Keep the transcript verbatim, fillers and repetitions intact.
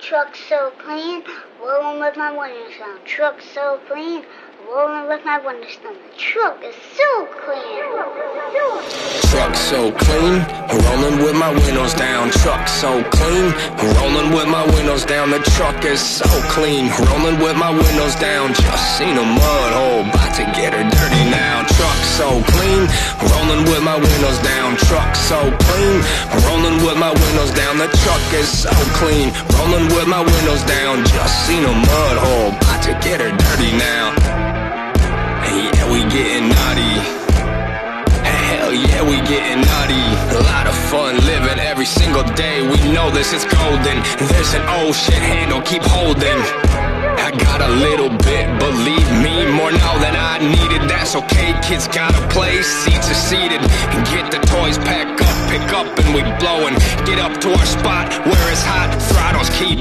Truck so clean, rolling with my windows down. Truck so clean, rolling with my windows down. The truck is so clean. Truck so clean, rolling with my windows down. Truck so clean, rolling with my windows down. The truck is so clean, rolling with my windows down. Just seen a mud hole, about to get her dirty now. Truck so clean, rolling with my windows down. Truck so clean, rolling with my windows down. The truck is so clean, rolling with my windows down. Just seen a mud hole, about to get her dirty now. Yeah, we getting naughty. Hell yeah, we getting naughty. A lot of fun living every single day. We know this is golden. There's an old shit handle, keep holding. I got a little bit, believe me, more now than I needed. That's okay, kids gotta play, seats are seated. Get the toys, pack up, pick up, and we blowin'. Get up to our spot where it's hot, throttles keep